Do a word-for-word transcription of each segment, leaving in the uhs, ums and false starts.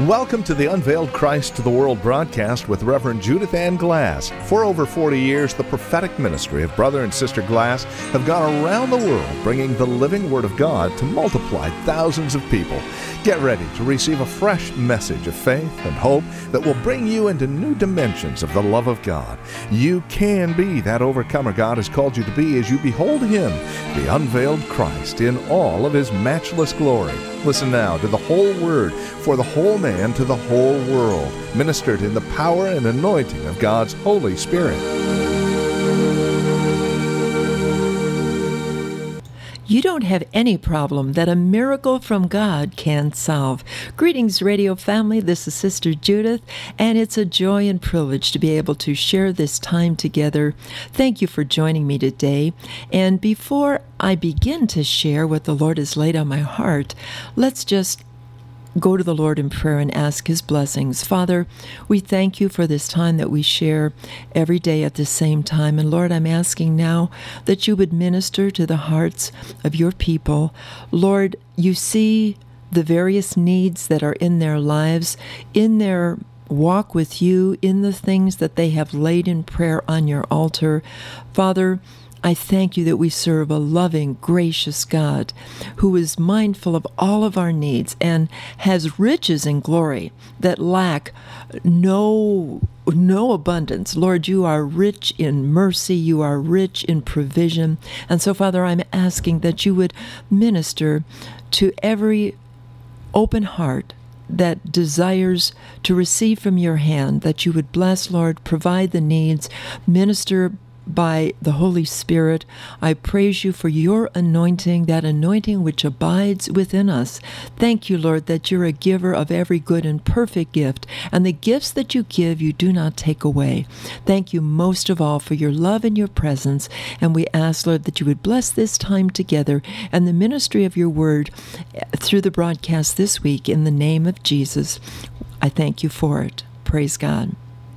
Welcome to the Unveiled Christ to the World broadcast with Reverend Judith Ann Glass. For over forty years, the prophetic ministry of Brother and Sister Glass have gone around the world bringing the living Word of God to multiply thousands of people. Get ready to receive a fresh message of faith and hope that will bring you into new dimensions of the love of God. You can be that overcomer God has called you to be as you behold Him, the unveiled Christ, in all of His matchless glory. Listen now to the whole Word for the whole man to the whole world, ministered in the power and anointing of God's Holy Spirit. You don't have any problem that a miracle from God can't solve. Greetings, radio family. This is Sister Judith, and it's a joy and privilege to be able to share this time together. Thank you for joining me today. And before I begin to share what the Lord has laid on my heart, let's just go to the Lord in prayer and ask His blessings. Father, we thank You for this time that we share every day at the same time. And Lord, I'm asking now that You would minister to the hearts of Your people. Lord, You see the various needs that are in their lives, in their walk with You, in the things that they have laid in prayer on Your altar. Father, I thank You that we serve a loving, gracious God who is mindful of all of our needs and has riches in glory that lack no no abundance. Lord, You are rich in mercy. You are rich in provision. And so, Father, I'm asking that You would minister to every open heart that desires to receive from Your hand, that You would bless, Lord, provide the needs, minister by the Holy Spirit. I praise You for Your anointing, that anointing which abides within us. Thank You, Lord, that You're a giver of every good and perfect gift, and the gifts that You give, You do not take away. Thank You most of all for Your love and Your presence, and we ask, Lord, that You would bless this time together and the ministry of Your word through the broadcast this week in the name of Jesus. I thank You for it. Praise God.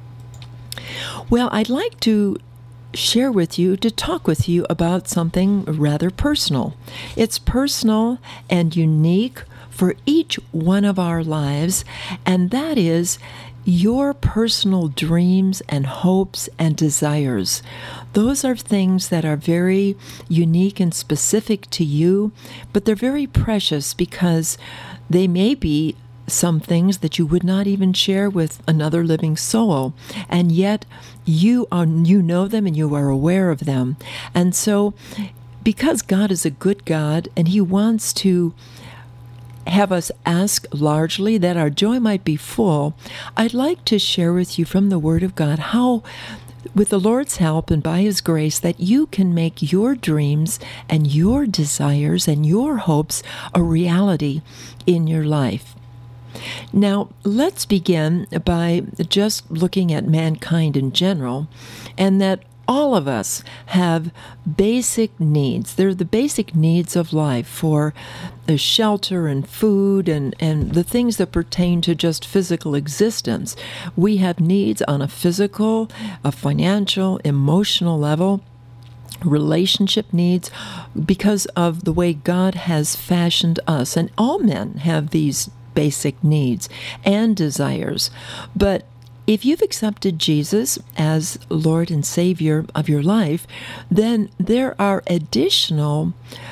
Well, I'd like to share with you, to talk with you about something rather personal. It's personal and unique for each one of our lives, and that is your personal dreams and hopes and desires. Those are things that are very unique and specific to you, but they're very precious because they may be some things that you would not even share with another living soul, and yet you are you know them and you are aware of them. And so, because God is a good God and He wants to have us ask largely that our joy might be full, I'd like to share with you from the Word of God how, with the Lord's help and by His grace, that you can make your dreams and your desires and your hopes a reality in your life. Now, let's begin by just looking at mankind in general, and that all of us have basic needs. They're the basic needs of life for shelter and food and, and the things that pertain to just physical existence. We have needs on a physical, a financial, emotional level, relationship needs, because of the way God has fashioned us. And all men have these basic needs and desires. But if you've accepted Jesus as Lord and Savior of your life, then there are additional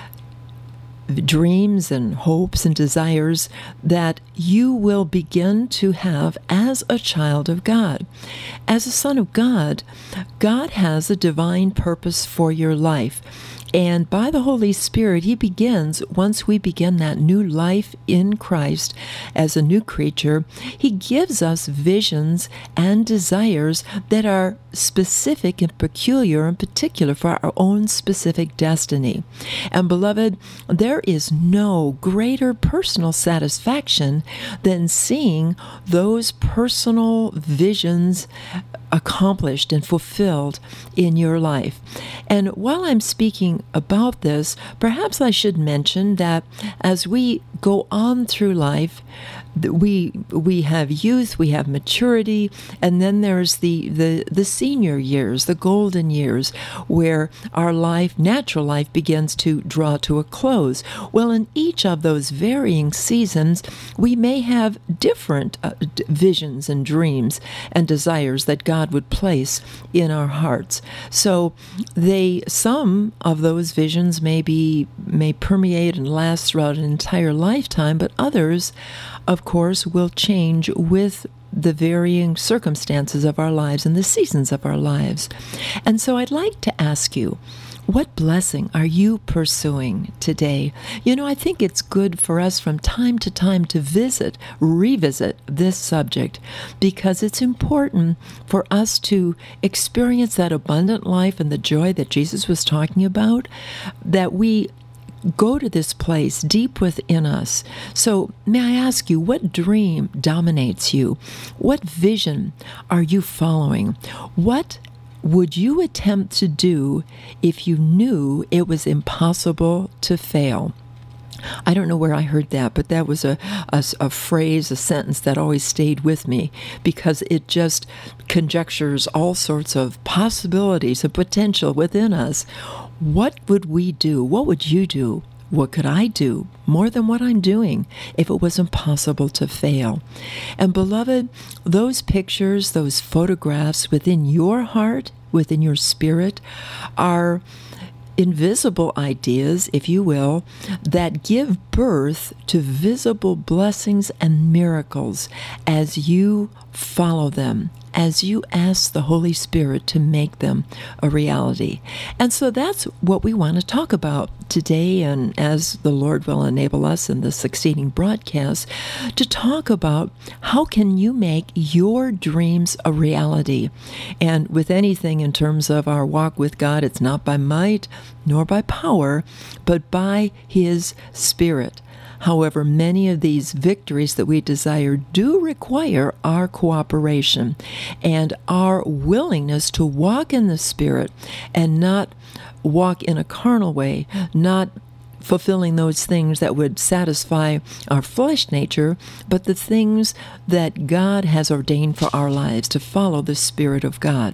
dreams and hopes and desires that you will begin to have as a child of God. As a son of God, God has a divine purpose for your life. And by the Holy Spirit, He begins, once we begin that new life in Christ as a new creature, He gives us visions and desires that are specific and peculiar and particular for our own specific destiny. And beloved, there is no greater personal satisfaction than seeing those personal visions accomplished and fulfilled in your life. And while I'm speaking about this, perhaps I should mention that as we go on through life, we we have youth, we have maturity, and then there's the, the, the senior years, the golden years, where our life, natural life, begins to draw to a close. Well, in each of those varying seasons, we may have different uh, d- visions and dreams and desires that God would place in our hearts. So they, some of those visions may be, may permeate and last throughout an entire lifetime, but others, of course, will change with the varying circumstances of our lives and the seasons of our lives. And so I'd like to ask you, what blessing are you pursuing today? You know, I think it's good for us from time to time to visit, revisit this subject, because it's important for us to experience that abundant life and the joy that Jesus was talking about, that we go to this place deep within us. So may I ask you, what dream dominates you? What vision are you following? What would you attempt to do if you knew it was impossible to fail? I don't know where I heard that, but that was a, a, a phrase, a sentence that always stayed with me, because it just conjectures all sorts of possibilities and potential within us. What would we do? What would you do? What could I do more than what I'm doing if it was impossible to fail? And beloved, those pictures, those photographs within your heart, within your spirit, are invisible ideas, if you will, that give birth to visible blessings and miracles as you follow them, as you ask the Holy Spirit to make them a reality. And so that's what we want to talk about today, and as the Lord will enable us in the succeeding broadcast, to talk about how can you make your dreams a reality. And with anything in terms of our walk with God, it's not by might nor by power, but by His Spirit. However, many of these victories that we desire do require our cooperation and our willingness to walk in the Spirit and not walk in a carnal way, not fulfilling those things that would satisfy our flesh nature, but the things that God has ordained for our lives, to follow the Spirit of God.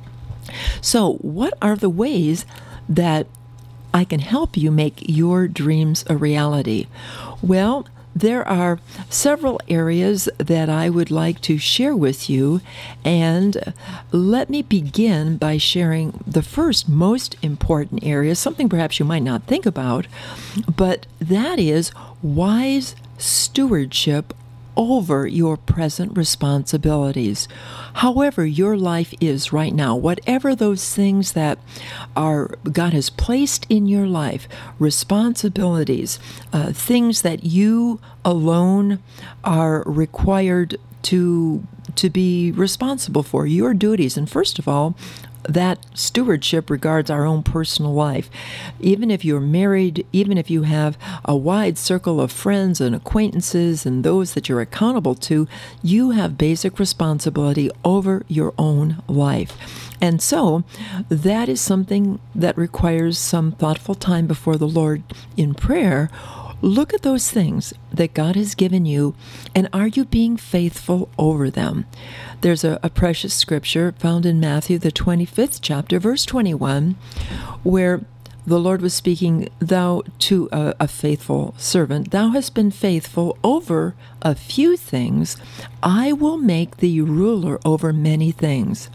So, what are the ways that I can help you make your dreams a reality? Well, there are several areas that I would like to share with you, and let me begin by sharing the first most important area, something perhaps you might not think about, but that is wise stewardship over your present responsibilities. However your life is right now, whatever those things that are God has placed in your life, responsibilities, uh, things that you alone are required to to be responsible for, your duties. And first of all, that stewardship regards our own personal life. Even if you're married, even if you have a wide circle of friends and acquaintances and those that you're accountable to, you have basic responsibility over your own life. And so that is something that requires some thoughtful time before the Lord in prayer. Look at those things that God has given you, and are you being faithful over them? There's a, a precious scripture found in Matthew, the twenty-fifth chapter, verse twenty-one, where the Lord was speaking, thou to a, a faithful servant, thou hast been faithful over a few things, I will make thee ruler over many things.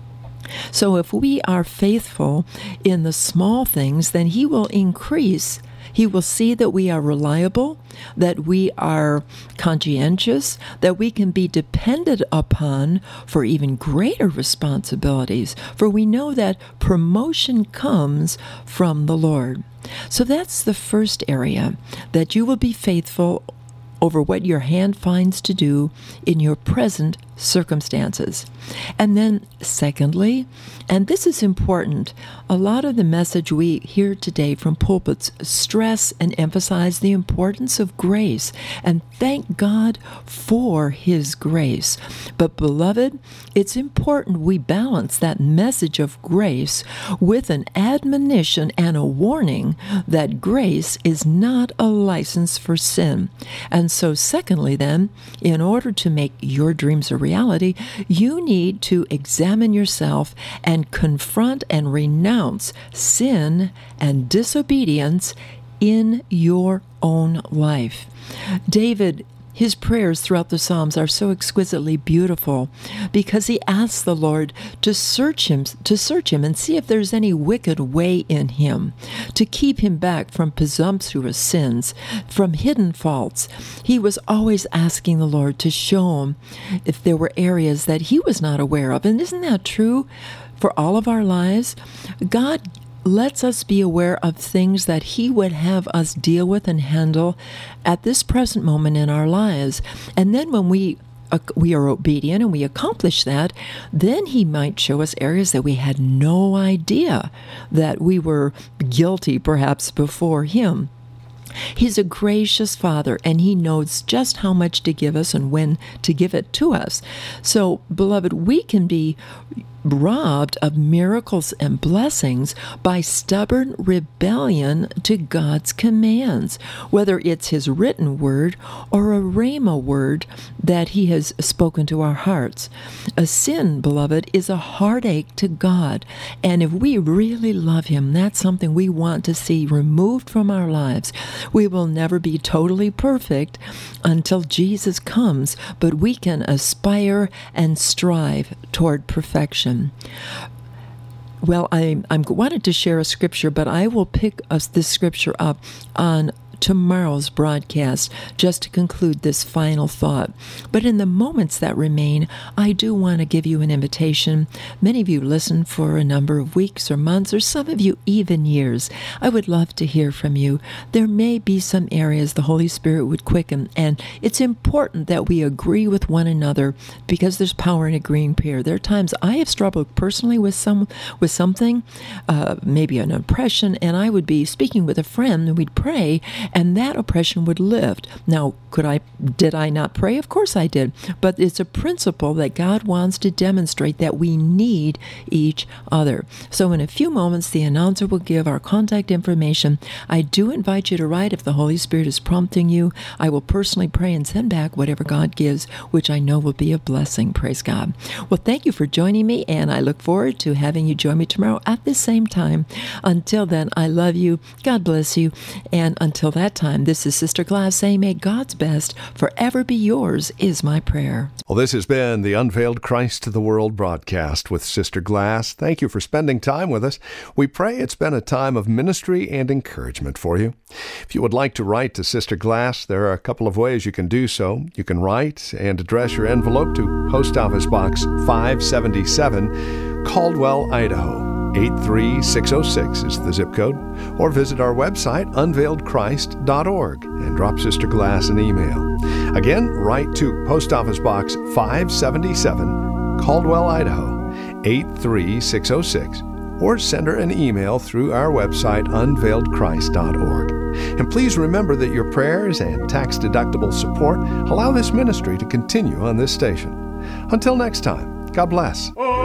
So if we are faithful in the small things, then He will increase. He will see that we are reliable, that we are conscientious, that we can be depended upon for even greater responsibilities. For we know that promotion comes from the Lord. So that's the first area, that you will be faithful over what your hand finds to do in your present circumstances. And then secondly, and this is important, a lot of the message we hear today from pulpits stress and emphasize the importance of grace, and thank God for His grace. But beloved, it's important we balance that message of grace with an admonition and a warning that grace is not a license for sin. And so secondly then, in order to make your dreams a reality, you need to examine yourself and confront and renounce sin and disobedience in your own life. David, his prayers throughout the Psalms are so exquisitely beautiful because he asks the Lord to search him, to search him and see if there's any wicked way in him, to keep him back from presumptuous sins, from hidden faults. He was always asking the Lord to show him if there were areas that he was not aware of. And isn't that true for all of our lives? God lets us be aware of things that He would have us deal with and handle at this present moment in our lives. And then when we uh, we are obedient and we accomplish that, then He might show us areas that we had no idea that we were guilty perhaps before Him. He's a gracious Father, and He knows just how much to give us and when to give it to us. So, beloved, we can be robbed of miracles and blessings by stubborn rebellion to God's commands, whether it's His written word or a rhema word that He has spoken to our hearts. A sin, beloved, is a heartache to God, and if we really love Him, that's something we want to see removed from our lives. We will never be totally perfect until Jesus comes, but we can aspire and strive toward perfection. Well, I I wanted to share a scripture, but I will pick us this scripture up on tomorrow's broadcast just to conclude this final thought. But in the moments that remain, I do want to give you an invitation. Many of you listen for a number of weeks or months, or some of you even years. I would love to hear from you. There may be some areas the Holy Spirit would quicken, and it's important that we agree with one another because there's power in agreeing prayer. There are times I have struggled personally with some with something, uh, maybe an oppression, and I would be speaking with a friend, and we'd pray, and that oppression would lift. Now, could I, did I not pray? Of course I did. But it's a principle that God wants to demonstrate that we need each other. So in a few moments, the announcer will give our contact information. I do invite you to write if the Holy Spirit is prompting you. I will personally pray and send back whatever God gives, which I know will be a blessing. Praise God. Well, thank you for joining me, and I look forward to having you join me tomorrow at the same time. Until then, I love you. God bless you. And until that time, this is Sister Glass saying, may God's best forever be yours is my prayer. Well, this has been the Unveiled Christ to the World broadcast with Sister Glass. Thank you for spending time with us. We pray it's been a time of ministry and encouragement for you. If you would like to write to Sister Glass, there are a couple of ways you can do so. You can write and address your envelope to Post Office Box five seventy-seven, Caldwell, Idaho. eight three six oh six is the zip code, or visit our website, unveiled christ dot org, and drop Sister Glass an email. Again, write to Post Office Box five seventy-seven, Caldwell, Idaho, eight three six oh six, or send her an email through our website, unveiled christ dot org. And please remember that your prayers and tax-deductible support allow this ministry to continue on this station. Until next time, God bless.